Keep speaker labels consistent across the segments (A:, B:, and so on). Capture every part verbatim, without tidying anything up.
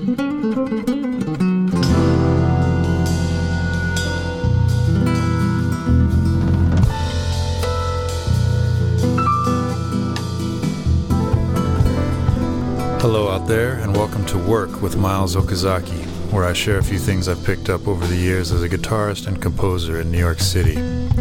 A: Hello out there, and welcome to Work with Miles Okazaki, where I share a few things I've picked up over the years as a guitarist and composer in New York City.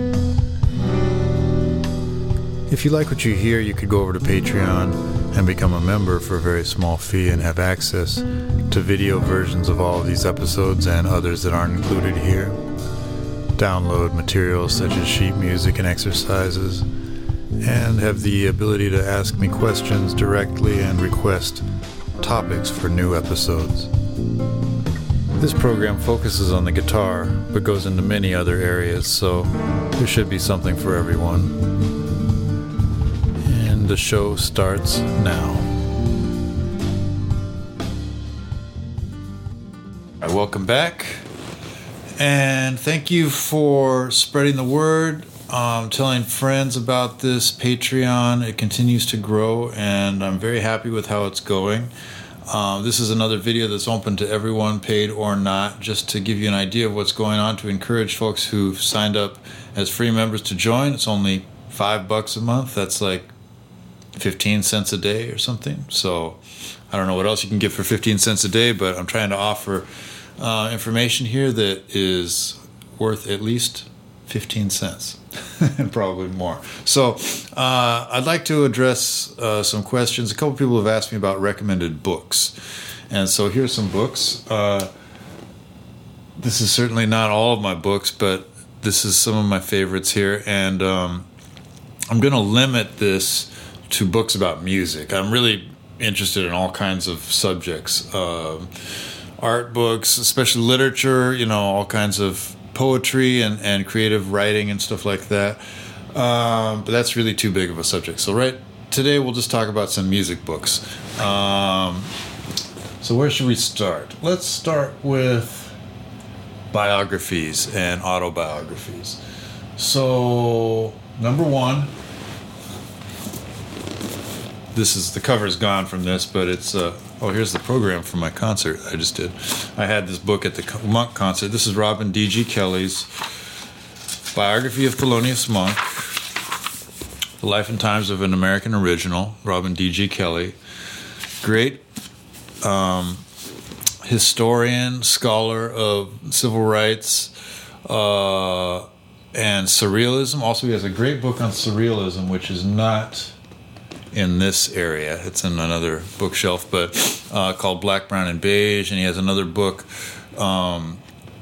A: If you like what you hear, you could go over to Patreon and become a member for a very small fee and have access to video versions of all of these episodes and others that aren't included here. Download materials such as sheet music and exercises, and have the ability to ask me questions directly and request topics for new episodes. This program focuses on the guitar, but goes into many other areas, so there should be something for everyone. And the show starts now. All right, welcome back, and thank you for spreading the word. Um, telling friends about this Patreon. It continues to grow, and I'm very happy with how it's going. Um, this is another video that's open to everyone, paid or not, just to give you an idea of what's going on, to encourage folks who've signed up as free members to join. It's only five bucks a month. That's like fifteen cents a day or something. So I don't know what else you can get for fifteen cents a day, but I'm trying to offer uh, information here that is worth at least fifteen cents. And probably more. So uh, I'd like to address uh, some questions. A couple people have asked me about recommended books. And so here's some books. Uh, this is certainly not all of my books, but this is some of my favorites here. And um, I'm going to limit this to books about music. I'm really interested in all kinds of subjects. Uh, art books, especially literature, you know, all kinds of poetry and, and creative writing and stuff like that. Um, but that's really too big of a subject. So right today we'll just talk about some music books. Um, so where should we start? Let's start with biographies and autobiographies. So number one, this is, the cover's gone from this, but it's uh, oh, here's the program for my concert I just did. I had this book at the Monk concert. This is Robin D G. Kelley's biography of Thelonious Monk, The Life and Times of an American Original, Robin D G. Kelley. Great um, historian, scholar of civil rights uh, and surrealism. Also, he has a great book on surrealism, which is not in this area. It's in another bookshelf, but uh, called Black, Brown, and Beige. And he has another book um,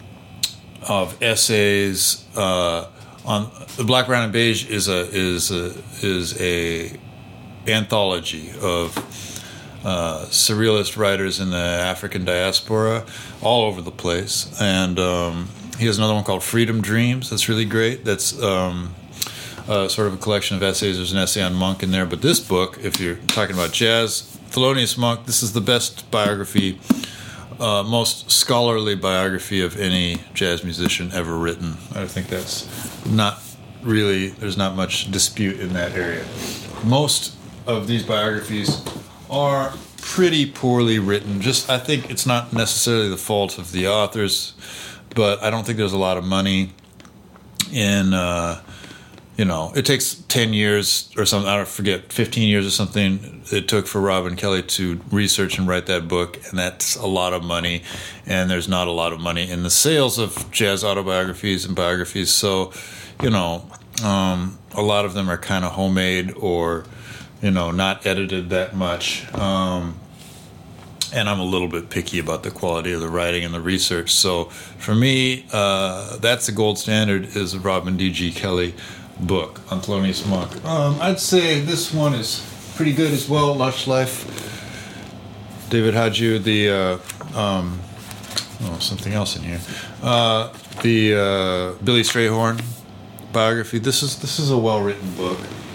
A: of essays uh, on the Black, Brown, and Beige is a is a is a anthology of uh, surrealist writers in the African diaspora all over the place. And um, he has another one called Freedom Dreams. That's really great. That's um, Uh, sort of a collection of essays. There's an essay on Monk in there. But this book, if you're talking about jazz, Thelonious Monk, this is the best biography, uh, most scholarly biography of any jazz musician ever written. I think that's not really, there's not much dispute in that area. Most of these biographies are pretty poorly written. Just, I think it's not necessarily the fault of the authors, but I don't think there's a lot of money in... Uh, You know, it takes ten years or something, I don't forget, fifteen years or something it took for Robin Kelley to research and write that book, and that's a lot of money, and there's not a lot of money in the sales of jazz autobiographies and biographies. So, you know, um, a lot of them are kind of homemade or, you know, not edited that much. Um, and I'm a little bit picky about the quality of the writing and the research. So for me, uh, that's the gold standard, is the Robin D G. Kelley book on Thelonious Monk. Um, I'd say this one is pretty good as well. Lush Life, David Hadju, the uh, um, oh something else in here, uh, the uh, Billy Strayhorn biography. This is this is a well written book.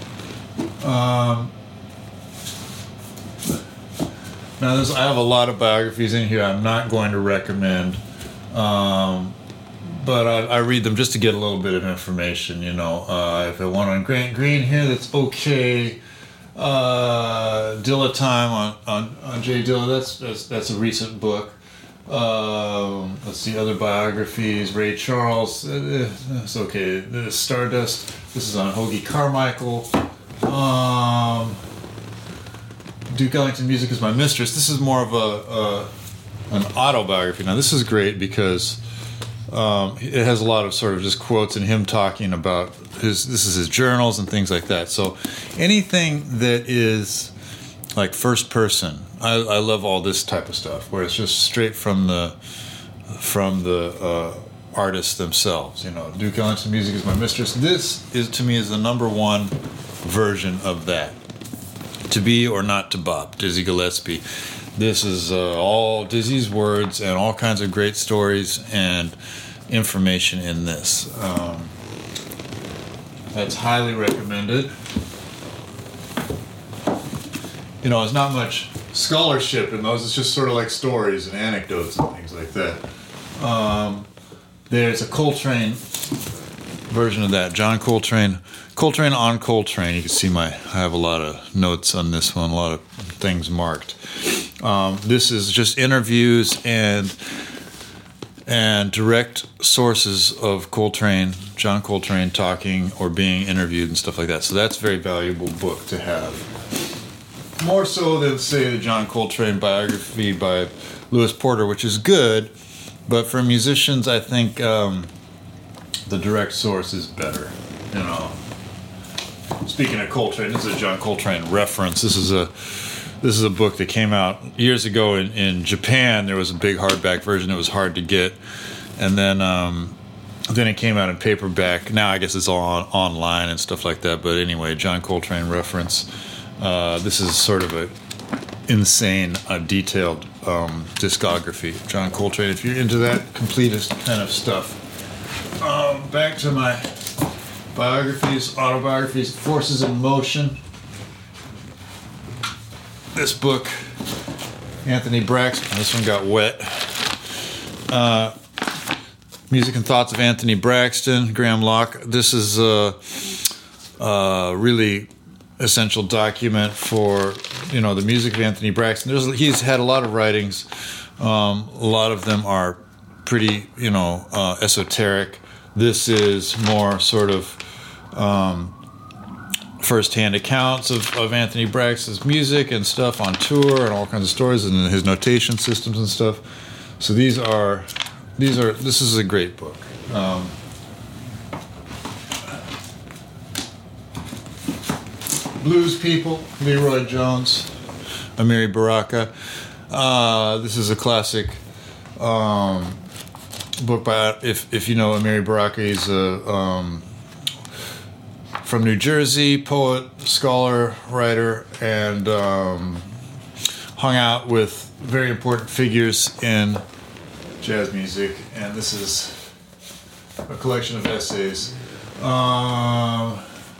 A: Um, now there's I have a lot of biographies in here. I'm not going to recommend. Um, But I, I read them just to get a little bit of information, you know. Uh, if I want on Grant Green here, that's okay. Uh, Dilla Time on, on, on Jay Dilla. That's, that's that's a recent book. Um, let's see, other biographies. Ray Charles. Uh, that's okay. The Stardust. This is on Hoagie Carmichael. Um, Duke Ellington, Music is My Mistress. This is more of a, a an autobiography. Now, this is great because um, it has a lot of sort of just quotes and him talking about his. This is his journals and things like that. So, anything that is like first person. I, I love all this type of stuff where it's just straight from the from the uh, artists themselves. You know, Duke Ellington, Music is My Mistress. This is to me is the number one version of that. To Be or Not to Bop, Dizzy Gillespie. This is uh, all Dizzy's words and all kinds of great stories and information in this. Um, that's highly recommended. You know, there's not much scholarship in those. It's just sort of like stories and anecdotes and things like that. Um, there's a Coltrane version of that. John Coltrane. Coltrane on Coltrane. You can see my, I have a lot of notes on this one, a lot of things marked. Um, this is just interviews and and direct sources of Coltrane, John Coltrane talking or being interviewed and stuff like that. So that's a very valuable book to have. More so than, say, the John Coltrane biography by Lewis Porter, which is good, but for musicians, I think um, the direct source is better. You know. Speaking of Coltrane, this is a John Coltrane reference. This is a this is a book that came out years ago in, in Japan. There was a big hardback version. It was hard to get, and then um, then it came out in paperback. Now I guess it's all on, online and stuff like that. But anyway, John Coltrane reference. Uh, this is sort of a insane, uh, detailed um, discography of John Coltrane. If you're into that completist kind of stuff. Um, back to my biographies, autobiographies, Forces in Motion. This book, Anthony Braxton. This one got wet. Uh, Music and Thoughts of Anthony Braxton, Graham Locke. This is a, a really essential document for, you know, the music of Anthony Braxton. There's, he's had a lot of writings. Um, a lot of them are pretty, you know, uh, esoteric. This is more sort of um, first-hand accounts of, of Anthony Braxton's music and stuff on tour and all kinds of stories and his notation systems and stuff. So these are, these are. This is a great book. Um, Blues People, Leroy Jones, Amiri Baraka. Uh, this is a classic. Um, book by, if if you know Amiri Baraka, he's a um, from New Jersey, poet, scholar, writer, and um, hung out with very important figures in jazz music. And this is a collection of essays. Um,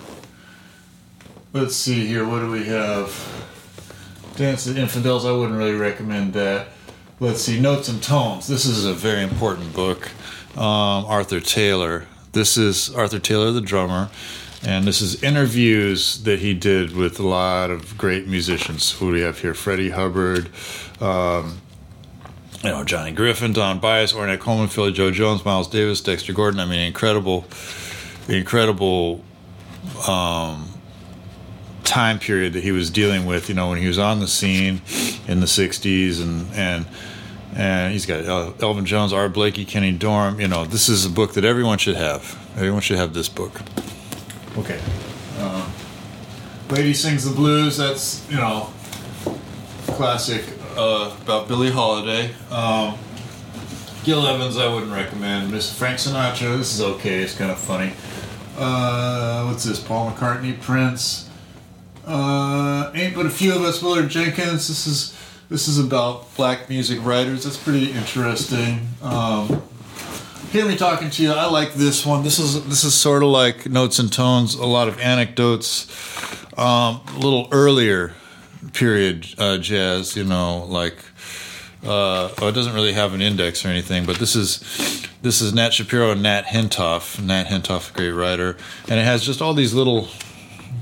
A: let's see here. What do we have? Dance of the Infidels. I wouldn't really recommend that. Let's see, Notes and Tones. This is a very important book. Um, Arthur Taylor. This is Arthur Taylor, the drummer, and this is interviews that he did with a lot of great musicians. Who do we have here? Freddie Hubbard, um, you know, Johnny Griffin, Don Byas, Ornette Coleman, Philly Joe Jones, Miles Davis, Dexter Gordon. I mean, incredible, incredible um, time period that he was dealing with, you know, when he was on the scene in the sixties, and and and he's got uh, Elvin Jones, Art Blakey, Kenny Dorham. You know, this is a book that everyone should have. Everyone should have this book. Okay. Uh, Lady Sings the Blues. That's, you know, classic uh, about Billie Holiday. Um, Gil Evans, I wouldn't recommend. Mister Frank Sinatra. This is okay. It's kind of funny. Uh, what's this? Paul McCartney, Prince. Uh, Ain't But a Few of Us, Willard Jenkins. This is this is about black music writers. That's pretty interesting. Um, Hear Me Talking to You. I like this one. This is this is sort of like Notes and Tones. A lot of anecdotes. Um, a little earlier period uh, jazz. You know, like uh, oh, it doesn't really have an index or anything. But this is this is Nat Shapiro and Nat Hintoff. Nat Hintoff, a great writer, and it has just all these little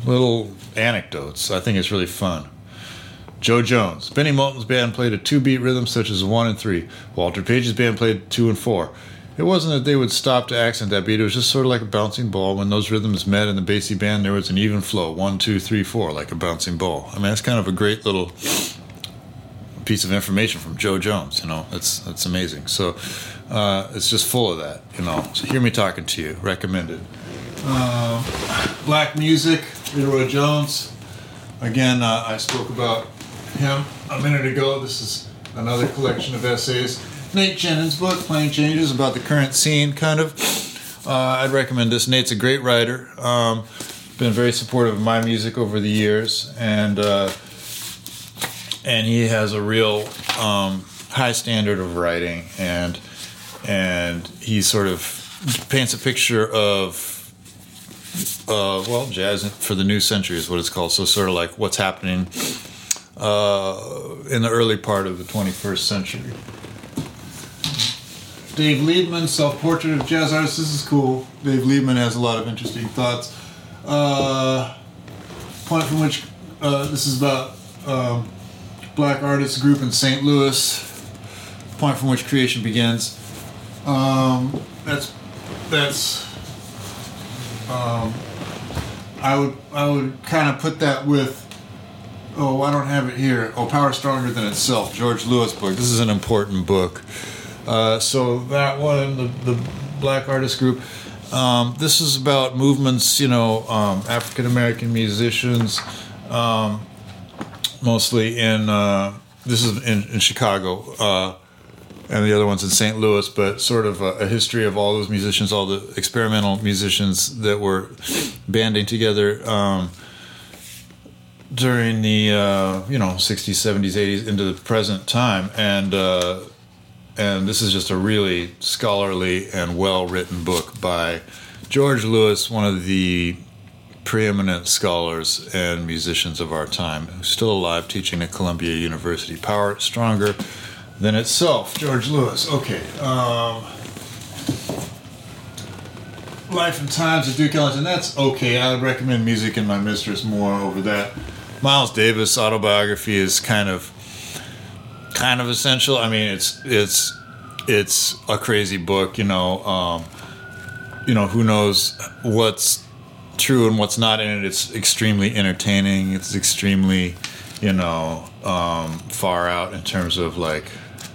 A: little anecdotes. I think it's really fun. Joe Jones. Benny Moulton's band played a two-beat rhythm such as one and three. Walter Page's band played two and four. It wasn't that they would stop to accent that beat. It was just sort of like a bouncing ball. When those rhythms met in the bassy band, there was an even flow. One, two, three, four, like a bouncing ball. I mean, that's kind of a great little piece of information from Joe Jones. You know, that's that's amazing. So uh, it's just full of that. You know, so hear me talking to you. Recommended. Uh, Black Music. Leroy Jones. Again, uh, I spoke about him a minute ago. This is another collection of essays. Nate Jennings' book, Playing Changes, about the current scene, kind of. Uh, I'd recommend this. Nate's a great writer. Um, been very supportive of my music over the years, and uh, and he has a real um, high standard of writing, and and he sort of paints a picture of uh, well, jazz for the new century is what it's called. So sort of like what's happening uh, in the early part of the twenty-first century. Dave Liebman, Self-Portrait of Jazz Artist. This is cool. Dave Liebman has a lot of interesting thoughts. Uh, point from which, uh, this is about um, black artists group in Saint Louis. Point from which creation begins. Um, that's, that's, um, I would, I would kind of put that with, oh, I don't have it here. Oh, Power Stronger Than Itself, George Lewis book. This is an important book. Uh, so that one, the, the black artist group, um, this is about movements, you know, um, African American musicians, um, mostly in, uh, this is in, in Chicago, uh, and the other one's in Saint Louis, but sort of a, a history of all those musicians, all the experimental musicians that were banding together um, during the, uh, you know, sixties, seventies, eighties, into the present time, and uh, And this is just a really scholarly and well-written book by George Lewis, one of the preeminent scholars and musicians of our time, who's still alive, teaching at Columbia University. Power Stronger Than Itself, George Lewis. Okay. Um, Life and Times of Duke Ellington. That's okay. I would recommend Music and My Mistress more over that. Miles Davis' autobiography is kind of kind of essential. I mean, it's it's it's a crazy book, you know. Um, you know, who knows what's true and what's not in it. It's extremely entertaining. It's extremely, you know, um, far out in terms of like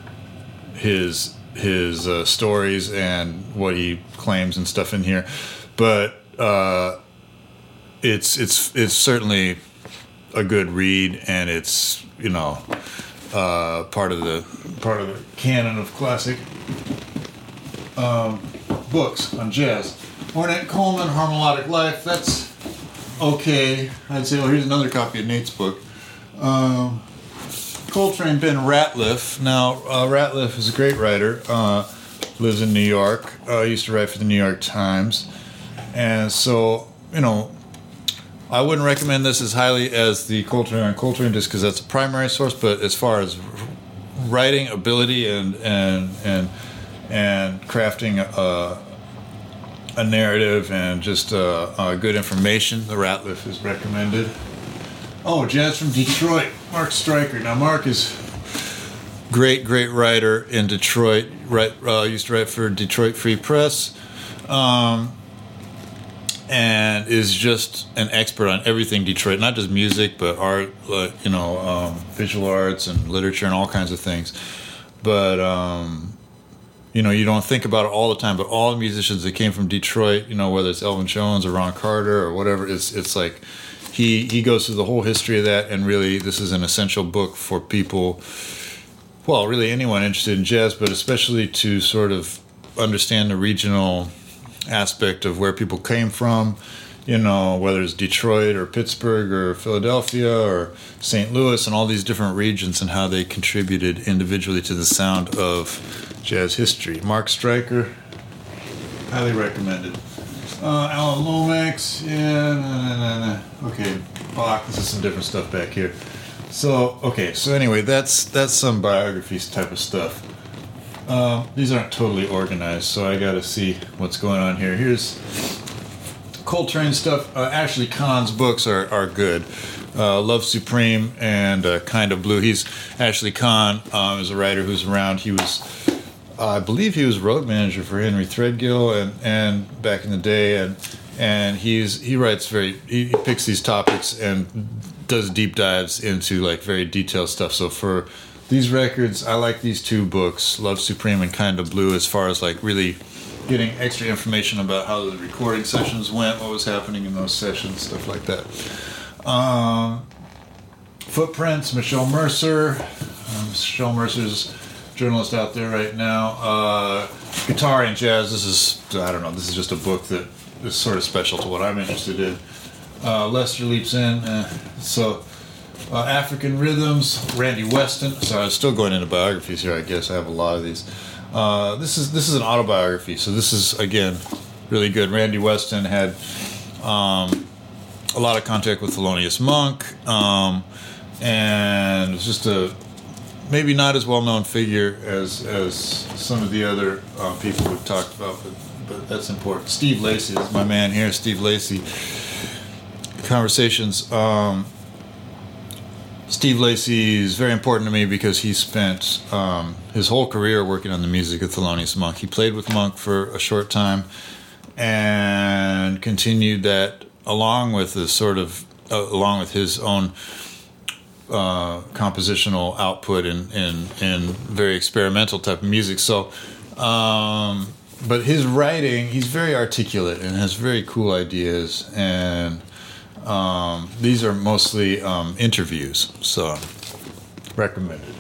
A: his his uh, stories and what he claims and stuff in here. But uh, it's it's it's certainly a good read, and it's, you know, Uh, part of the part of the canon of classic um, books on jazz. Ornette Coleman, Harmonic Life. That's okay. I'd say. Oh, here's another copy of Nate's book. Um, Coltrane, Ben Ratliff. Now, uh, Ratliff is a great writer. Uh, lives in New York. Uh, used to write for the New York Times, and so, you know, I wouldn't recommend this as highly as the Coltrane on Coltrane, just because that's a primary source. But as far as writing ability and and and and crafting a, a narrative and just uh, uh, good information, the Ratliff is recommended. Oh, Jazz from Detroit, Mark Stryker. Now, Mark is great, great writer in Detroit. Right, uh, used to write for Detroit Free Press. Um, And is just an expert on everything Detroit, not just music, but art, uh, you know, um, visual arts and literature and all kinds of things. But, um, you know, you don't think about it all the time, but all the musicians that came from Detroit, you know, whether it's Elvin Jones or Ron Carter or whatever, it's it's like he, he goes through the whole history of that, and really this is an essential book for people, well, really anyone interested in jazz, but especially to sort of understand the regional aspect of where people came from, you know, whether it's Detroit or Pittsburgh or Philadelphia or Saint Louis and all these different regions and how they contributed individually to the sound of jazz history. Mark Stryker, highly recommended. Uh, Alan Lomax, yeah, nah, nah, nah, nah. Okay, Bach, this is some different stuff back here. So, okay, so anyway, that's that's some biographies type of stuff. Uh, these aren't totally organized, so I gotta see what's going on here. Here's Coltrane stuff. Uh, Ashley Kahn's books are are good. Uh, Love Supreme and uh, Kind of Blue. He's Ashley Kahn um, is a writer who's around. He was, uh, I believe, he was road manager for Henry Threadgill and and back in the day, and and he's he writes very he, he picks these topics and does deep dives into like very detailed stuff. So for these records, I like these two books, Love Supreme and Kind of Blue, as far as like really getting extra information about how the recording sessions went, what was happening in those sessions, stuff like that. Um, Footprints, Michelle Mercer. Um, Michelle Mercer's a journalist out there right now. Uh, Guitar and Jazz. This is, I don't know, this is just a book that is sort of special to what I'm interested in. Uh, Lester Leaps In. Uh, so, uh, African Rhythms, Randy Weston. So I was still going into biographies here, I guess. I have a lot of these. Uh, this is this is an autobiography, so this is, again, really good. Randy Weston had um, a lot of contact with Thelonious Monk, um, and was just a maybe not as well-known figure as as some of the other uh, people we've talked about, but, but that's important. Steve Lacy is my man here, Steve Lacy. Conversations. Um, Steve Lacy is very important to me because he spent um, his whole career working on the music of Thelonious Monk. He played with Monk for a short time and continued that along with the sort of uh, along with his own uh, compositional output in, in in very experimental type of music. So, um, but his writing, he's very articulate and has very cool ideas, and um, these are mostly um, interviews. So, recommended.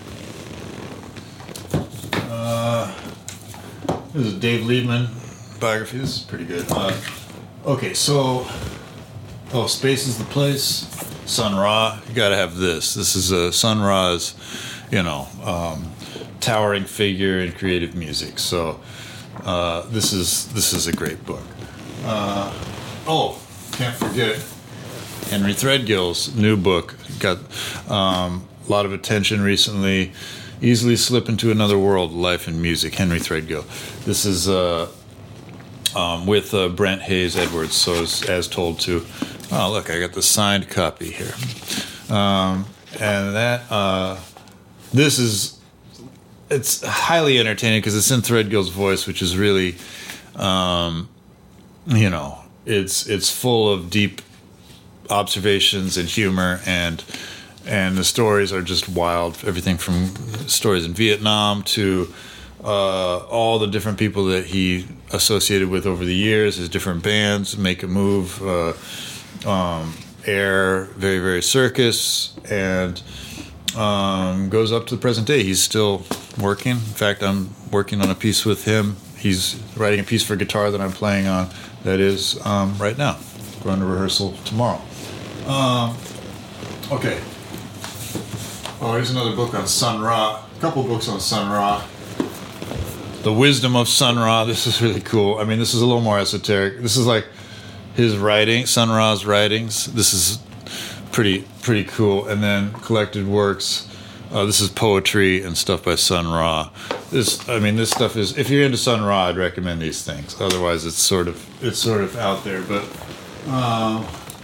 A: Uh, this is a Dave Liebman biography. This is pretty good. Uh, okay, so. Oh, Space is the Place. Sun Ra, you gotta have this. This is a Sun Ra's, you know, um, towering figure in creative music. So uh, this is this is a great book. Uh, oh, can't forget Henry Threadgill's new book. Got um, a lot of attention recently. Easily Slip into Another World: Life and Music. Henry Threadgill. This is uh, um, with uh, Brent Hayes Edwards. So as, as told to. Oh, look, I got the signed copy here. Um, and that, uh, this is, it's highly entertaining because it's in Threadgill's voice, which is really, um, you know, it's it's full of deep observations and humor, and and the stories are just wild. Everything from stories in Vietnam to uh, all the different people that he associated with over the years, his different bands, Make a Move, uh, Um, Air, Very Very Circus, and um, goes up to the present day. He's still working. In fact, I'm working on a piece with him. He's writing a piece for guitar that I'm playing on that is um, right now. Going to rehearsal tomorrow. Um, okay. Oh, here's another book on Sun Ra. A couple books on Sun Ra. The Wisdom of Sun Ra. This is really cool. I mean, this is a little more esoteric. This is like his writing, Sun Ra's writings. This is pretty pretty cool. And then collected works. Uh, this is poetry and stuff by Sun Ra. This, I mean, this stuff is. If you're into Sun Ra, I'd recommend these things. Otherwise, it's sort of it's sort of out there. But uh,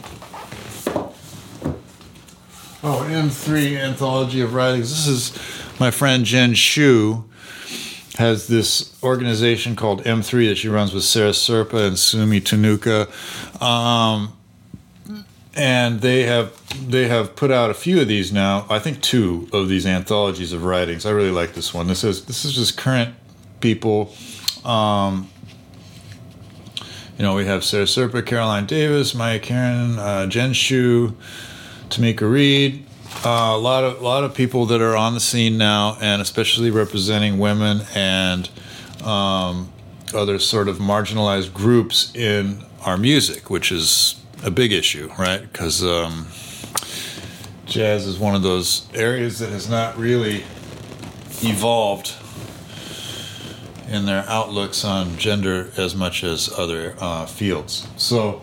A: oh, M three Anthology of Writings. This is my friend Jen Shu. Has this organization called M three that she runs with Sarah Serpa and Sumi Tanuka, um, and they have they have put out a few of these now. I think two of these anthologies of writings. I really like this one. This is this is just current people. Um, you know, we have Sarah Serpa, Caroline Davis, Maya Karen, uh, Jen Shu, Tamika Reed. Uh, a lot of a lot of people that are on the scene now, and especially representing women and um, other sort of marginalized groups in our music, which is a big issue, right? Because um, jazz is one of those areas that has not really evolved in their outlooks on gender as much as other uh, fields. So,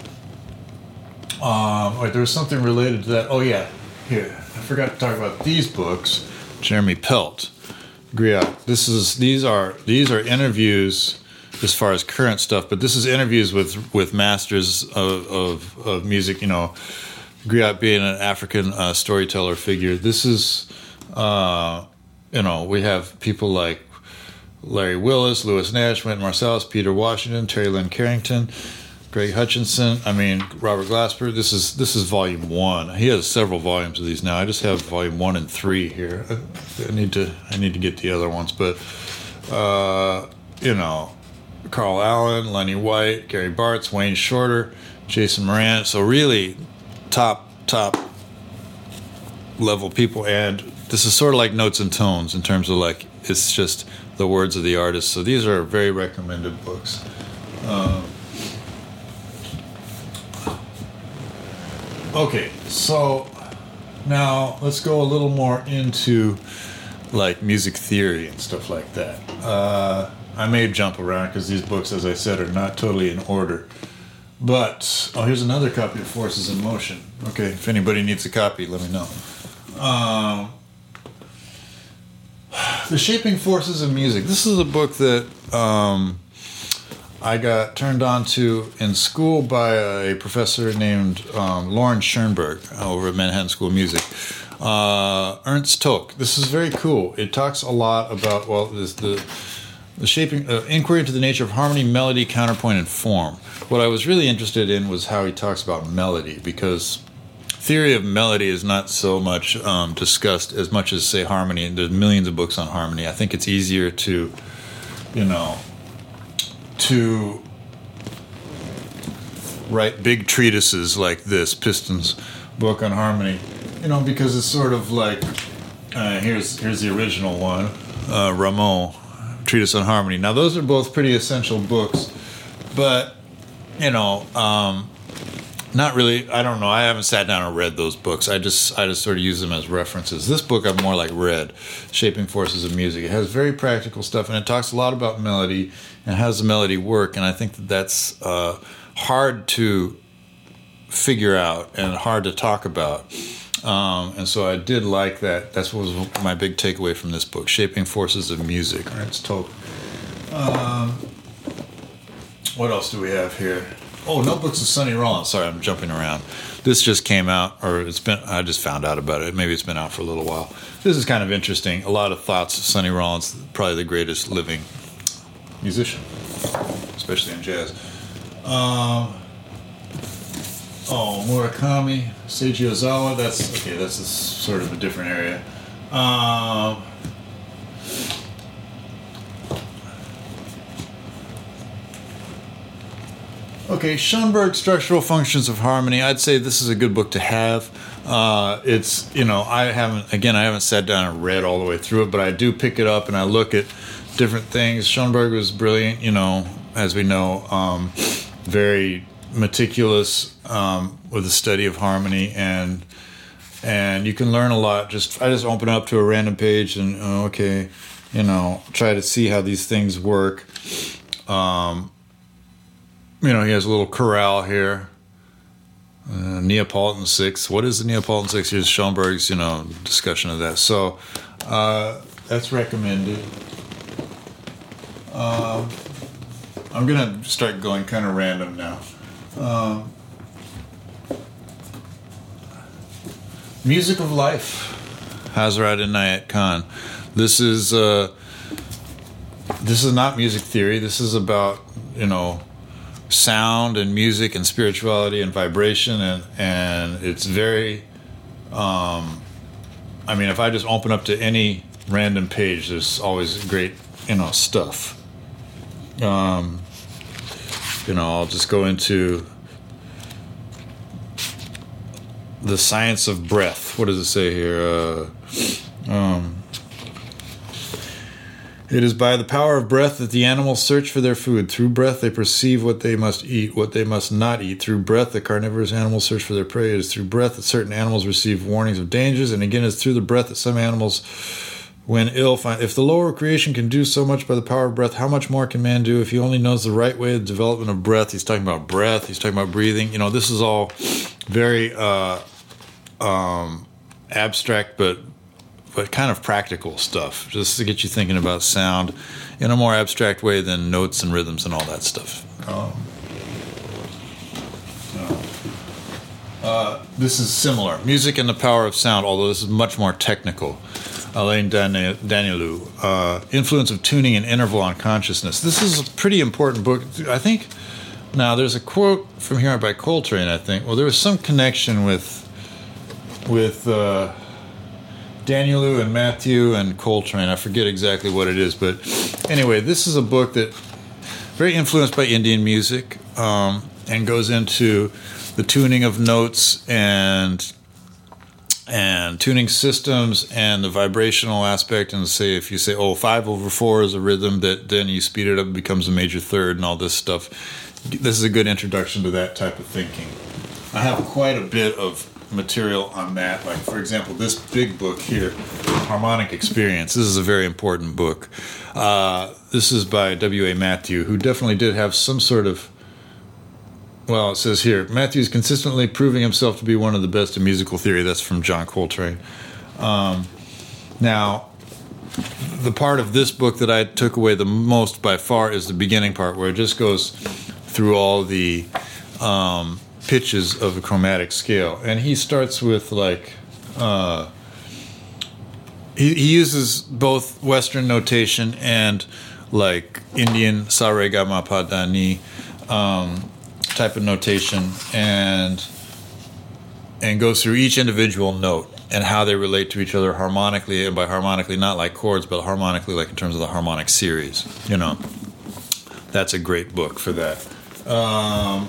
A: um, wait, there was something related to that. Oh yeah. Here, I forgot to talk about these books. Jeremy Pelt, Griot. This is these are these are interviews as far as current stuff, but this is interviews with with masters of of, of music. You know, Griot being an African uh, storyteller figure. This is, uh, you know, we have people like Larry Willis, Lewis Nash, Wynton Marsalis, Peter Washington, Terry Lynn Carrington, Greg Hutchinson. I mean, Robert Glasper. This is this is volume one. He has several volumes of these now. I just have volume one and three here. I, I need to I need to get the other ones, but uh, you know, Carl Allen, Lenny White, Gary Bartz, Wayne Shorter, Jason Moran. So really, top top level people, and this is sort of like Notes and Tones in terms of like it's just the words of the artist. So these are very recommended books. Um, okay, so now let's go a little more into like music theory and stuff like that. Uh, I may jump around because these books, as I said, are not totally in order. But, oh, here's another copy of Forces in Motion. Okay, if anybody needs a copy, let me know. Um, The Shaping Forces of Music. This is a book that um, I got turned on to in school by a professor named um, Lauren Schoenberg over at Manhattan School of Music. Uh, Ernst Tock. This is very cool. It talks a lot about, well, this, the the shaping uh, inquiry into the nature of harmony, melody, counterpoint, and form. What I was really interested in was how he talks about melody, because theory of melody is not so much um, discussed as much as, say, harmony. There's millions of books on harmony. I think it's easier to, you know, to write big treatises like this, Piston's book on harmony, you know, because it's sort of like, uh, here's here's the original one, uh, Rameau, Treatise on Harmony. Now, those are both pretty essential books, but, you know, um, not really. I don't know. I haven't sat down and read those books. I just I just sort of use them as references. This book I've more like read, Shaping Forces of Music. It has very practical stuff, and it talks a lot about melody and how does the melody work. And I think that that's uh, hard to figure out and hard to talk about. Um, and so I did like that. That's what was my big takeaway from this book, Shaping Forces of Music. Ernst Tock. Um, what else do we have here? Oh, Notebooks of Sonny Rollins. Sorry, I'm jumping around. This just came out, or it's been, I just found out about it. Maybe it's been out for a little while. This is kind of interesting. A lot of thoughts of Sonny Rollins, probably the greatest living musician, especially in jazz. Um, oh, Murakami, Seiji Ozawa. That's, okay, that's a, sort of a different area. Um... Okay, Schoenberg, Structural Functions of Harmony. I'd say this is a good book to have. Uh, it's, you know, I haven't, again, I haven't sat down and read all the way through it, but I do pick it up and I look at different things. Schoenberg was brilliant, you know, as we know, um, very meticulous um, with the study of harmony, and and you can learn a lot. Just I just open up to a random page and, oh, okay, you know, try to see how these things work. Um You know, he has a little chorale here. Uh, Neapolitan Six. What is the Neapolitan Six? Here's Schoenberg's, you know, discussion of that. So uh, that's recommended. Um, I'm going to start going kind of random now. Um, Music of Life. Hazrat Inayat Khan. This is uh, this is not music theory. This is about, you know, sound and music and spirituality and vibration, and and it's very um I mean, if I just open up to any random page, there's always great, you know, stuff. um you know, I'll just go into the science of breath. What does it say here? uh um It is by the power of breath that the animals search for their food. Through breath, they perceive what they must eat, what they must not eat. Through breath, the carnivorous animals search for their prey. It is through breath that certain animals receive warnings of dangers. And again, it's through the breath that some animals, when ill, find... If the lower creation can do so much by the power of breath, how much more can man do if he only knows the right way of development of breath? He's talking about breath. He's talking about breathing. You know, this is all very uh, um, abstract, but but kind of practical stuff, just to get you thinking about sound in a more abstract way than notes and rhythms and all that stuff. Um, uh, this is similar. Music and the Power of Sound, although this is much more technical. Alain Danielou, uh, Influence of Tuning and Interval on Consciousness. This is a pretty important book. I think, now there's a quote from here by Coltrane, I think. Well, there was some connection with, with uh, Danielou and Matthew and Coltrane. I forget exactly what it is, but anyway, this is a book that very influenced by Indian music, um, and goes into the tuning of notes and and tuning systems and the vibrational aspect, and say if you say, oh, five over four is a rhythm, that then you speed it up, it becomes a major third and all this stuff. This is a good introduction to that type of thinking. I have quite a bit of material on that. Like, for example, this big book here, Harmonic Experience. This is a very important book. Uh, this is by W A Matthew, who definitely did have some sort of, well, it says here, Matthew's consistently proving himself to be one of the best in musical theory. That's from John Coltrane. Um, now, the part of this book that I took away the most by far is the beginning part, where it just goes through all the um, pitches of the chromatic scale. And he starts with, like, uh, he, he uses both Western notation and, like, Indian sa re ga ma pa da ni, um, type of notation, and and goes through each individual note and how they relate to each other harmonically, and by harmonically not like chords, but harmonically like in terms of the harmonic series. You know, that's a great book for that. Um,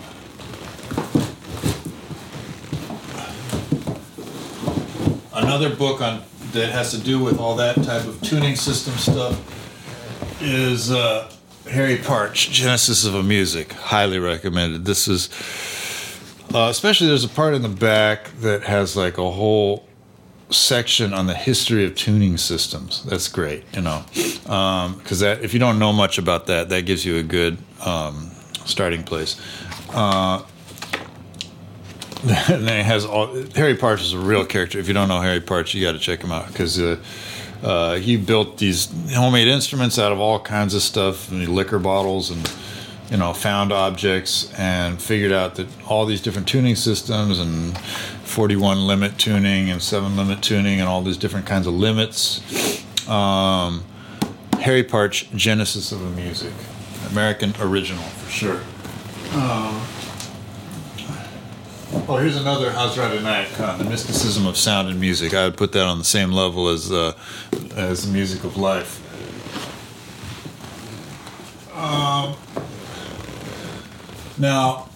A: another book on that has to do with all that type of tuning system stuff is uh, Harry Partch, Genesis of a Music. Highly recommended. This is, uh, especially there's a part in the back that has like a whole section on the history of tuning systems. That's great, you know, because um, that if you don't know much about that, that gives you a good um, starting place. Uh, and then it has all. Harry Partch is a real character. If you don't know Harry Partch, you got to check him out, because uh, uh, he built these homemade instruments out of all kinds of stuff, and liquor bottles, and you know, found objects, and figured out that all these different tuning systems, and forty-one limit tuning and seven limit tuning, and all these different kinds of limits. Um, Harry Partch, Genesis of a Music, American original for sure. Um, Oh, here's another Hazrat Inayat Khan, The Mysticism of Sound and Music. I would put that on the same level as uh, as the Music of Life. Um, now,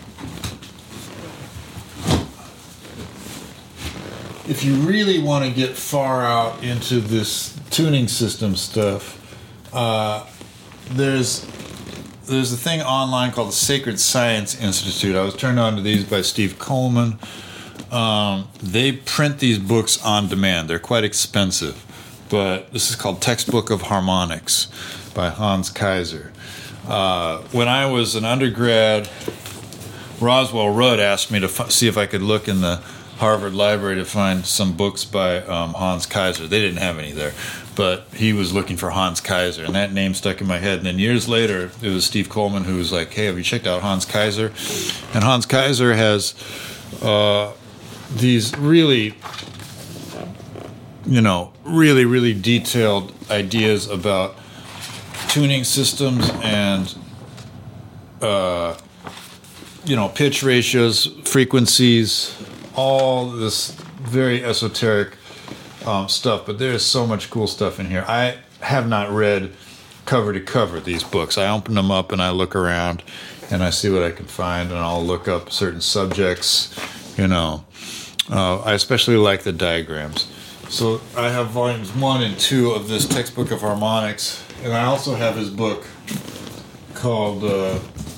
A: if you really want to get far out into this tuning system stuff, uh, there's There's a thing online called the Sacred Science Institute. I was turned on to these by Steve Coleman. Um, they print these books on demand. They're quite expensive. But this is called Textbook of Harmonics by Hans Kaiser. Uh, when I was an undergrad, Roswell Rudd asked me to f- see if I could look in the Harvard Library to find some books by um, Hans Kaiser. They didn't have any there, but he was looking for Hans Kaiser, and that name stuck in my head. And then years later, it was Steve Coleman who was like, hey, have you checked out Hans Kaiser? And Hans Kaiser has uh, these really, you know, really, really detailed ideas about tuning systems and, uh, you know, pitch ratios, frequencies, all this very esoteric um, stuff. But there's so much cool stuff in here. I have not read cover to cover these books. I open them up and I look around and I see what I can find, and I'll look up certain subjects, you know. Uh, I especially like the diagrams. So I have volumes one and two of this Textbook of Harmonics, and I also have his book called uh,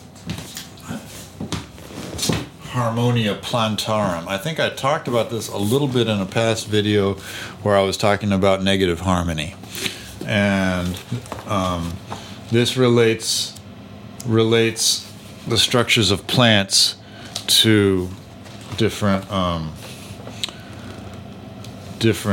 A: Harmonia Plantarum. I think I talked about this a little bit in a past video where I was talking about negative harmony. And um, this relates relates the structures of plants to different um, different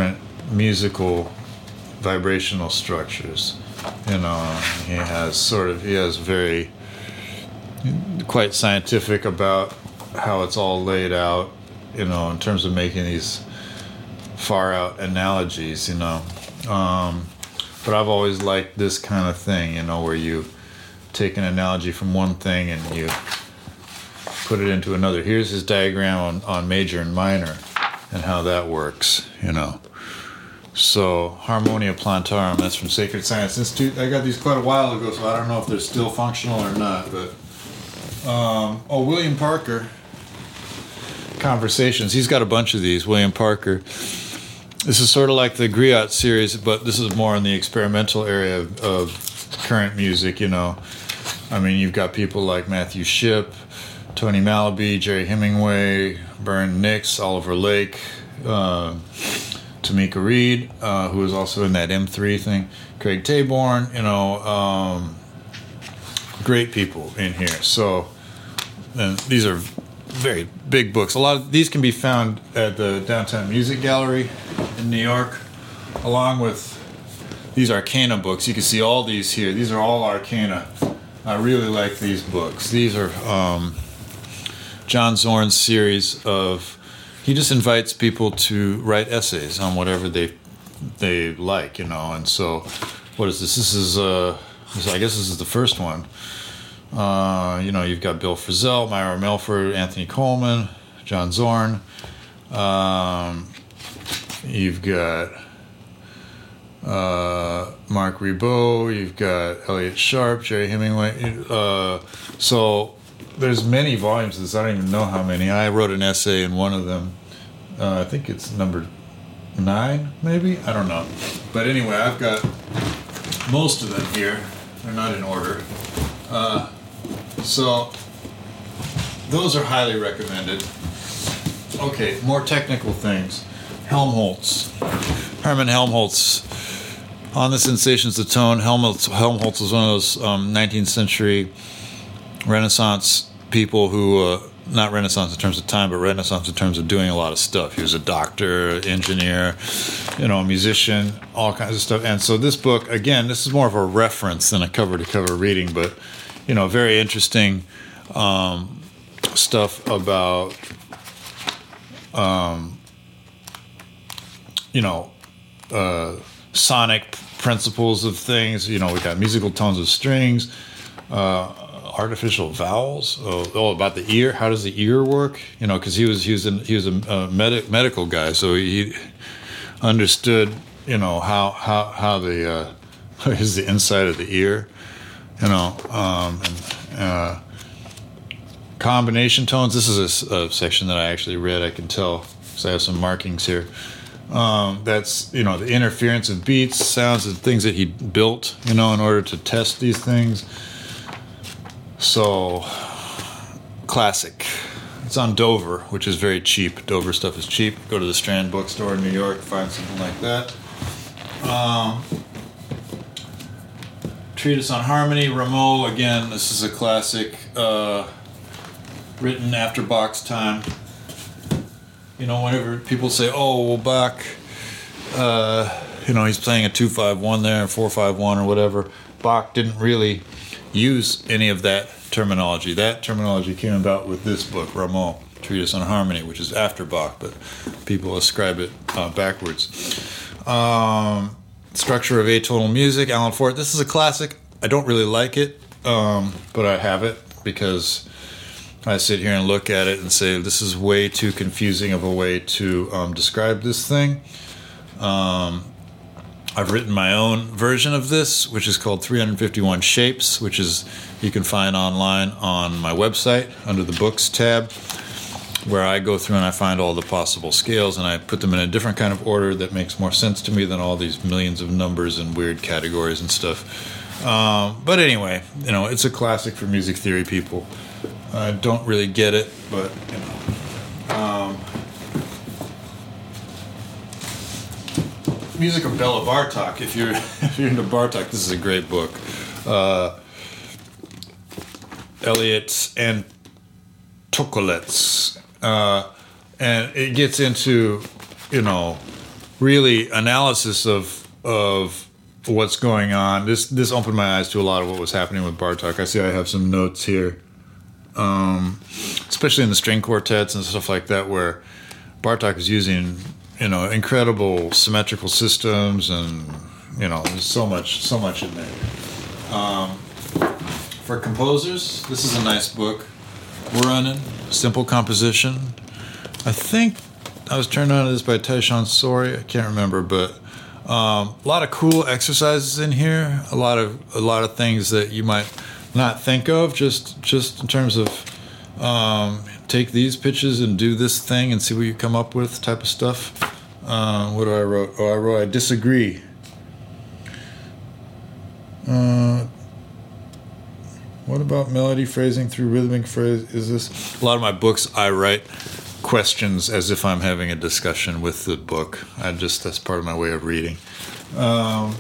A: musical vibrational structures. You know, he has sort of he has very quite scientific about how it's all laid out. You know, in terms of making these far out analogies. You know, um, but I've always liked this kind of thing. You know, where you take an analogy from one thing and you put it into another. Here's his diagram on, on major and minor and how that works, you know. So, Harmonia Plantarum, that's from Sacred Science Institute. I got these quite a while ago, so I don't know if they're still functional or not, but... Um, oh, William Parker, Conversations. He's got a bunch of these, William Parker. This is sort of like the Griot series, but this is more in the experimental area of, of current music, you know. I mean, you've got people like Matthew Shipp, Tony Malaby, Jerry Hemingway, Bern Nix, Oliver Lake, uh, Tamika Reed, uh, who was also in that M three thing, Craig Taborn, you know, um, great people in here. So, and these are very big books. A lot of these can be found at the Downtown Music Gallery in New York, along with these Arcana books. You can see all these here. These are all Arcana. I really like these books. These are... Um, John Zorn's series of, he just invites people to write essays on whatever they they like, you know. And so, what is this? This is, uh, this, I guess this is the first one. Uh, you know, you've got Bill Frisell, Myra Melford, Anthony Coleman, John Zorn. Um, you've got uh, Mark Ribot. You've got Elliot Sharp, Jerry Hemingway. Uh, so. There's many volumes of this. I don't even know how many. I wrote an essay in one of them. Uh, I think it's number nine, maybe? I don't know. But anyway, I've got most of them here. They're not in order. Uh, so, those are highly recommended. Okay, more technical things. Helmholtz. Hermann Helmholtz. On the Sensations of Tone, Helmholtz, Helmholtz was one of those um, nineteenth century Renaissance people who, uh, not Renaissance in terms of time, but Renaissance in terms of doing a lot of stuff. He was a doctor, engineer, you know, a musician, all kinds of stuff. And so this book, again, this is more of a reference than a cover-to-cover reading, but, you know, very interesting um, stuff about, um, you know, uh, sonic principles of things. You know, we got musical tones of strings, uh, artificial vowels. Oh, oh, about the ear. How does the ear work? You know, because he was he was an, he was a, a med- medical guy, so he understood. You know how how how the uh, is the inside of the ear. You know, um, and uh, combination tones. This is a, a section that I actually read. I can tell because I have some markings here. Um, that's, you know, the interference of beats, sounds, and things that he built, you know, in order to test these things. So, classic. It's on Dover, which is very cheap. Dover stuff is cheap. Go to the Strand bookstore in New York, find something like that. Um, Treatise on Harmony, Rameau, again, this is a classic, uh, written after Bach's time. You know, whenever people say, oh, well, Bach, uh, you know, he's playing a two five one there, four five one or whatever. Bach didn't really use any of that terminology. That terminology came about with this book, Rameau, Treatise on Harmony, which is after Bach, but people ascribe it uh, backwards. Um, Structure of Atonal Music, Alan Ford. This is a classic. I don't really like it, um, but I have it because I sit here and look at it and say, this is way too confusing of a way to um, describe this thing. Um, I've written my own version of this, which is called three hundred fifty-one Shapes, which is you can find online on my website under the Books tab, where I go through and I find all the possible scales and I put them in a different kind of order that makes more sense to me than all these millions of numbers and weird categories and stuff. Um, but anyway, you know, it's a classic for music theory people. I don't really get it, but, you know. Um, Music of Bela Bartok. If you're if you're into Bartok, this is a great book. Uh, Elliot and Tokolets, uh, and it gets into, you know, really analysis of of what's going on. This this opened my eyes to a lot of what was happening with Bartok. I see I have some notes here, um, especially in the string quartets and stuff like that, where Bartok is using, you know, incredible symmetrical systems, and you know, there's so much so much in there. Um, for composers, this is a nice book. We're running Simple Composition. I think I was turned on to this by Taishan Sori. I can't remember, but um, a lot of cool exercises in here. A lot of a lot of things that you might not think of. Just just in terms of um, take these pitches and do this thing and see what you come up with, type of stuff. Uh, what do I wrote? Oh, I wrote I disagree. Uh, what about melody phrasing through rhythmic phrase? Is this a lot of my books? I write questions as if I'm having a discussion with the book. I just that's part of my way of reading. Um,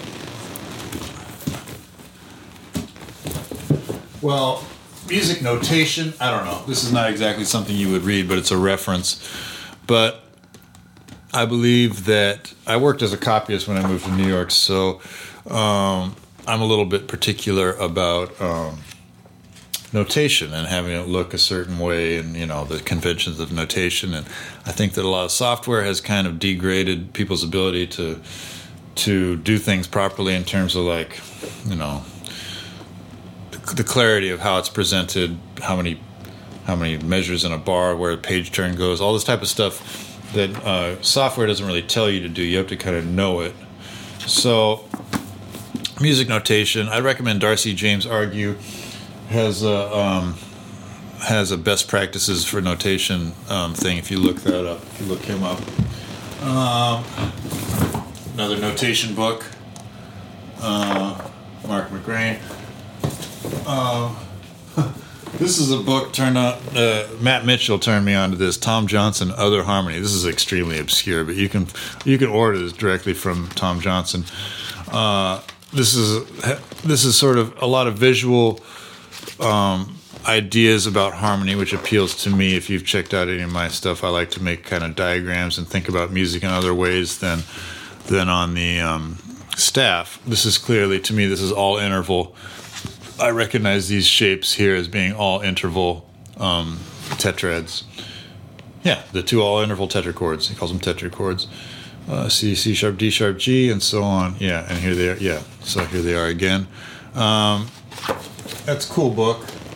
A: well, music notation. I don't know. This is not exactly something you would read, but it's a reference. But I believe that I worked as a copyist when I moved to New York, so um, I'm a little bit particular about um, notation and having it look a certain way, and you know, the conventions of notation. And I think that a lot of software has kind of degraded people's ability to to do things properly in terms of, like, you know, the, the clarity of how it's presented, how many how many measures in a bar, where a page turn goes, all this type of stuff that uh, software doesn't really tell you to do. You have to kind of know it. So, music notation, I recommend Darcy James Argue has a um, has a best practices for notation um, thing. If you look that up, if you look him up, um, another notation book, uh, Mark McGrain. Uh, this is a book turned on. Uh, Matt Mitchell turned me on to this. Tom Johnson, Other Harmony. This is extremely obscure, but you can you can order this directly from Tom Johnson. Uh, this is this is sort of a lot of visual Um, ideas about harmony, which appeals to me. If you've checked out any of my stuff, I like to make kind of diagrams and think about music in other ways than than on the um, staff. This is clearly, to me, this is all interval. I recognize these shapes here as being all interval um, tetrads. Yeah, the two all interval tetrachords. He calls them tetrachords. Uh, C, C sharp, D sharp, G, and so on. Yeah, and here they are. Yeah, so here they are again. Um, That's a cool book.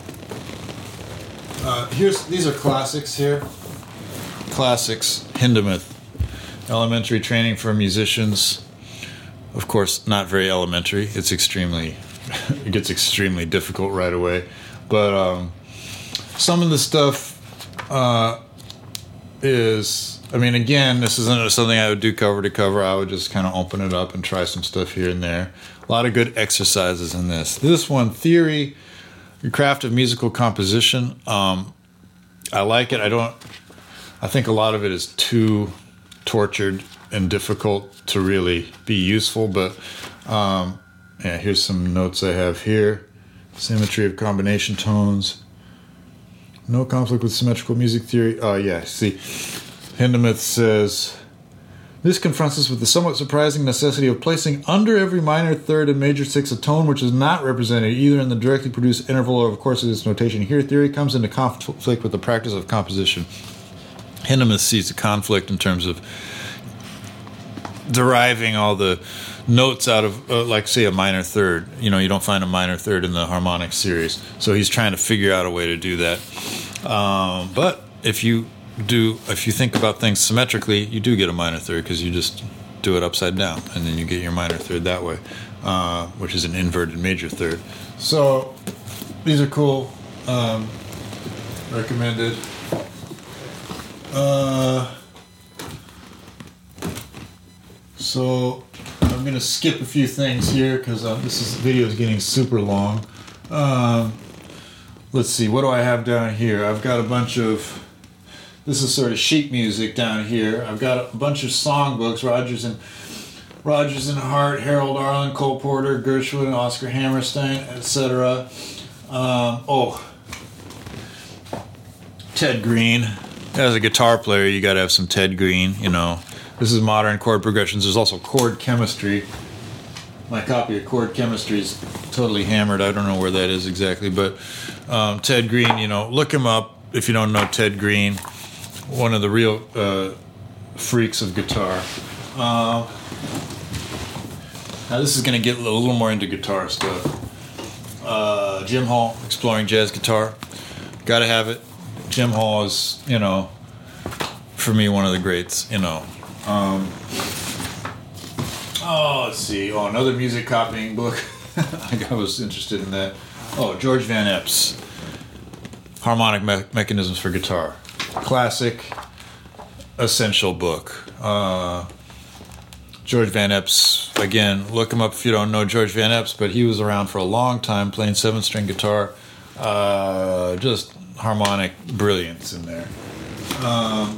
A: Uh, here's these are classics here. Classics, Hindemith, Elementary Training for Musicians. Of course, not very elementary. It's extremely, it gets extremely difficult right away. But um, some of the stuff uh, is, I mean, again, this isn't something I would do cover to cover. I would just kind of open it up and try some stuff here and there. A lot of good exercises in this. This one, Theory, The Craft of Musical Composition. Um, I like it. I don't. I think a lot of it is too tortured and difficult to really be useful. But um, yeah, here's some notes I have here. Symmetry of combination tones. No conflict with symmetrical music theory. Oh yeah. See, Hindemith says, this confronts us with the somewhat surprising necessity of placing under every minor third and major sixth a tone which is not represented either in the directly produced interval or, of course, in its notation. Here, theory comes into conflict with the practice of composition. Hindemith sees the conflict in terms of deriving all the notes out of, uh, like, say, a minor third. You know, you don't find a minor third in the harmonic series. So he's trying to figure out a way to do that. Um, but if you... do if you think about things symmetrically, you do get a minor third because you just do it upside down, and then you get your minor third that way, uh, which is an inverted major third. So these are cool. Um, recommended. Uh, so I'm gonna skip a few things here because uh, this is, video is getting super long. Um, let's see, what do I have down here? I've got a bunch of. This is sort of sheet music down here. I've got a bunch of songbooks, Rodgers and Rodgers and Hart, Harold Arlen, Cole Porter, Gershwin, Oscar Hammerstein, et cetera. Um, oh, Ted Green. As a guitar player, you got to have some Ted Green. You know, This is modern chord progressions. There's also chord chemistry. My copy of chord chemistry is totally hammered. I don't know where that is exactly, but um, Ted Green, you know, look him up if you don't know Ted Green, one of the real uh, freaks of guitar. Uh, now this is going to get a little more into guitar stuff. Uh, Jim Hall, Exploring Jazz Guitar. Got to have it. Jim Hall is, you know, for me, one of the greats, you know. Um, oh, let's see. Oh, another music copying book. I was interested in that. Oh, George Van Eps, Harmonic Me- Mechanisms for Guitar. Classic, essential book. Uh, George Van Eps, again, look him up if you don't know George Van Eps, but he was around for a long time playing seven-string guitar. Uh, just harmonic brilliance in there. Um,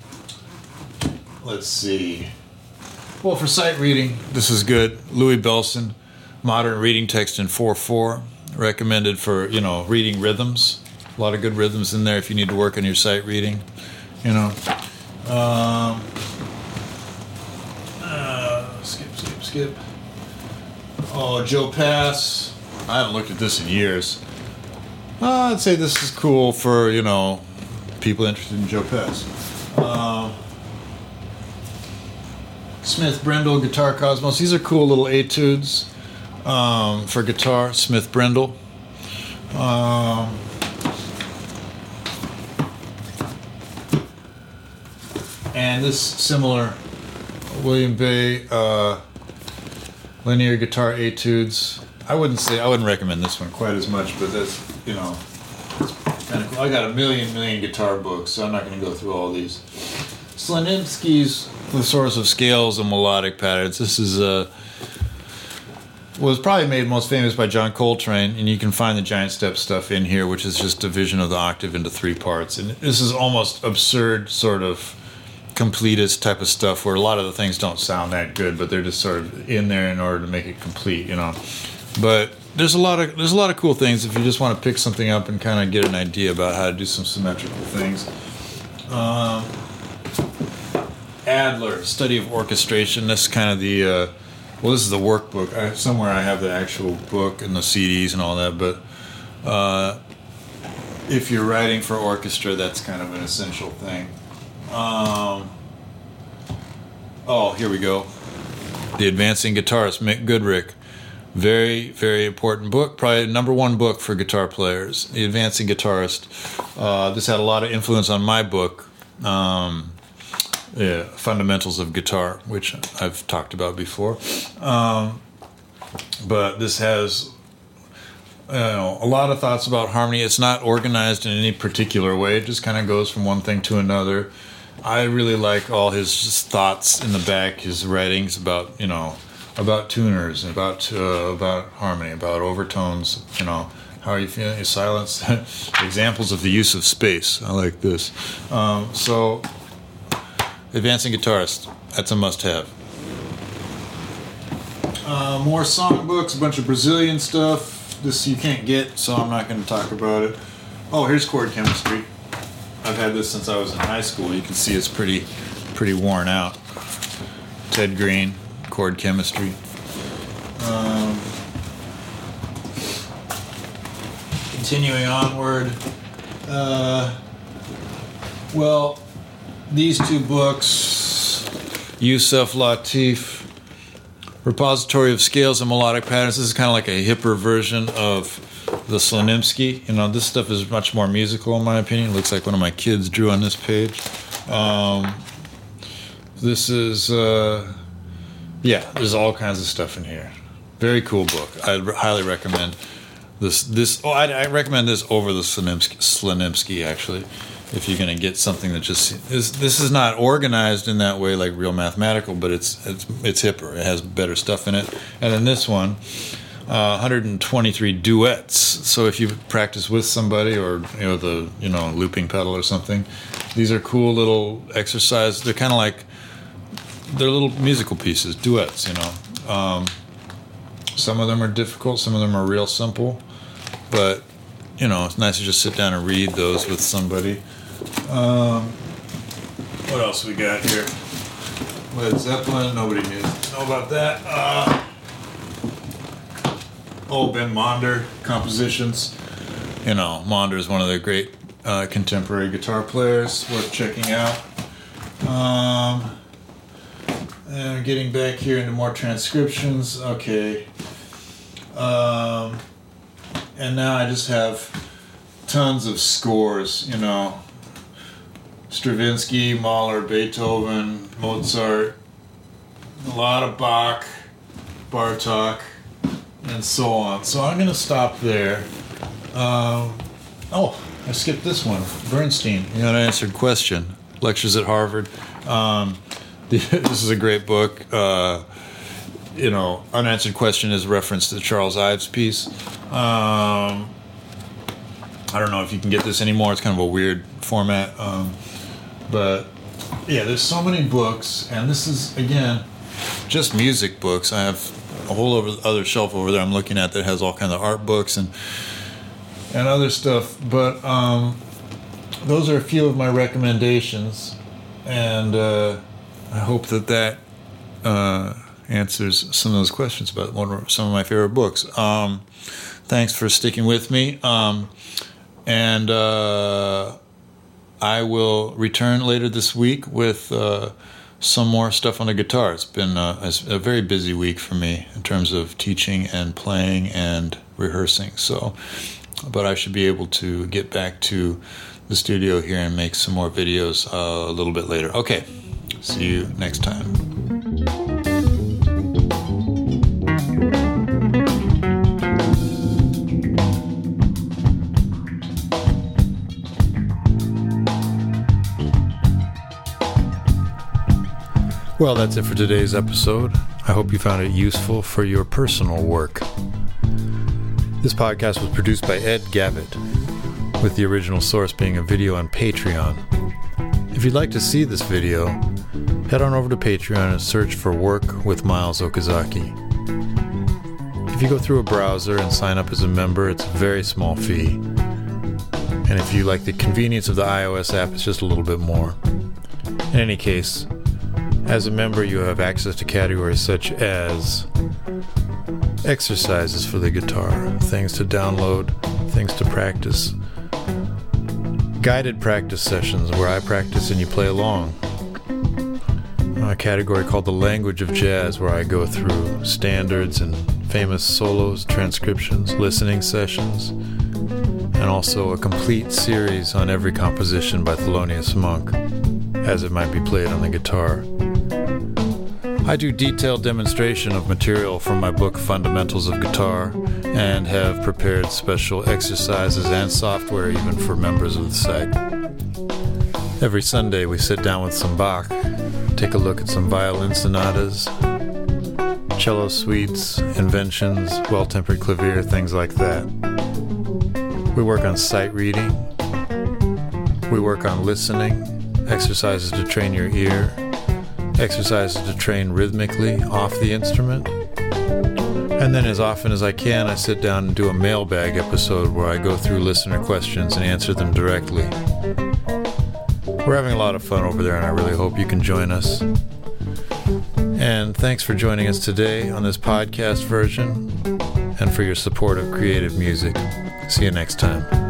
A: let's see. Well, for sight reading, this is good. Louis Bellson, Modern Reading Text in four four. Recommended for, you know, reading rhythms. A lot of good rhythms in there if you need to work on your sight reading. You know. Um, uh, skip, skip, skip. Oh, Joe Pass. I haven't looked at this in years. Uh, I'd say this is cool for, you know, people interested in Joe Pass. Um, Smith Brendel, Guitar Cosmos. These are cool little etudes um, for guitar. Smith Brendel. Um, and this similar William Bay uh, linear guitar etudes. I wouldn't say I wouldn't recommend this one quite as much, but that's, you know, it's kind of cool. I got a million million guitar books, so I'm not going to go through all these. Slonimsky's The Source of Scales and Melodic Patterns. This is uh, was probably made most famous by John Coltrane, and you can find the Giant Step stuff in here, which is just division of the octave into three parts. And this is almost absurd sort of completist type of stuff where a lot of the things don't sound that good, but they're just sort of in there in order to make it complete, you know. But there's a lot of there's a lot of cool things if you just want to pick something up and kind of get an idea about how to do some symmetrical things. Um, Adler, Study of Orchestration. That's kind of the uh, well, this is the workbook. I, somewhere I have the actual book and the C Ds and all that. But uh, if you're writing for orchestra, that's kind of an essential thing. Um, oh, here we go. The Advancing Guitarist, Mick Goodrick. Very, very important book. Probably number one book for guitar players. The Advancing Guitarist. Uh, this had a lot of influence on my book, um, yeah, Fundamentals of Guitar, which I've talked about before. Um, but this has, you know, a lot of thoughts about harmony. It's not organized in any particular way. It just kind of goes from one thing to another. I really like all his just thoughts in the back, his writings about, you know, about tuners, about uh, about harmony, about overtones, you know, how are you feeling, your silence, examples of the use of space. I like this. Um, so, Advancing Guitarist, that's a must-have. Uh, more songbooks, a bunch of Brazilian stuff. This you can't get, so I'm not going to talk about it. Oh, here's Chord Chemistry. I've had this since I was in high school. You can see it's pretty, pretty worn out. Ted Green. Chord Chemistry. Um, continuing onward. Uh, well, these two books, Yusef Lateef, Repository of Scales and Melodic Patterns. This is kind of like a hipper version of the Slonimsky. You know, this stuff is much more musical in my opinion. It looks like one of my kids drew on this page. Um, this is... Uh, Yeah, there's all kinds of stuff in here. Very cool book. I'd re- highly recommend this. This oh, I'd, I recommend this over the Slonimsky, Slonimsky actually, if you're going to get something that just is. This is not organized in that way like real mathematical, but it's it's it's hipper. It has better stuff in it. And then this one, uh, one hundred twenty-three duets. So if you practice with somebody or you know the you know looping pedal or something, these are cool little exercises. They're kind of like. They're little musical pieces, duets, you know. Um, some of them are difficult, some of them are real simple. But, you know, it's nice to just sit down and read those with somebody. Um, what else we got here? Led Zeppelin, nobody knew know about that. Uh, oh, Ben Monder compositions. You know, Monder is one of the great uh, contemporary guitar players, worth checking out. Um, and getting back here into more transcriptions. Okay. Um, and now I just have tons of scores, you know. Stravinsky, Mahler, Beethoven, Mozart, a lot of Bach, Bartok, and so on. So I'm going to stop there. Um, oh, I skipped this one. Bernstein, you know, unanswered question. Lectures at Harvard. Um, this is a great book. Uh, you know, unanswered question is a reference to the Charles Ives piece. Um, I don't know if you can get this anymore. It's kind of a weird format. Um, but yeah, there's so many books, and this is, again, just music books. I have a whole over, other shelf over there I'm looking at that has all kinds of art books and and other stuff. But um, those are a few of my recommendations, and uh, I hope that that uh, answers some of those questions about one of, some of my favorite books. Um, thanks for sticking with me. Um, And uh, I will return later this week with uh, some more stuff on the guitar. It's been uh, a very busy week for me in terms of teaching and playing and rehearsing. So, but I should be able to get back to the studio here and make some more videos uh, a little bit later. Okay, see you next time. Well, that's it for today's episode. I hope you found it useful for your personal work. This podcast was produced by Ed Gavitt, with the original source being a video on Patreon. If you'd like to see this video, head on over to Patreon and search for Work with Miles Okazaki. If you go through a browser and sign up as a member, it's a very small fee. And if you like the convenience of the iOS app, it's just a little bit more. In any case, as a member, you have access to categories such as exercises for the guitar, things to download, things to practice, guided practice sessions where I practice and you play along, a category called the Language of Jazz where I go through standards and famous solos, transcriptions, listening sessions, and also a complete series on every composition by Thelonious Monk as it might be played on the guitar. I do detailed demonstration of material from my book Fundamentals of Guitar and have prepared special exercises and software even for members of the site. Every Sunday we sit down with some Bach, take a look at some violin sonatas, cello suites, inventions, well-tempered clavier, things like that. We work on sight reading. We work on listening, exercises to train your ear, exercises to train rhythmically off the instrument. And then as often as I can, I sit down and do a mailbag episode where I go through listener questions and answer them directly. We're having a lot of fun over there, and I really hope you can join us. And thanks for joining us today on this podcast version and for your support of creative music. See you next time.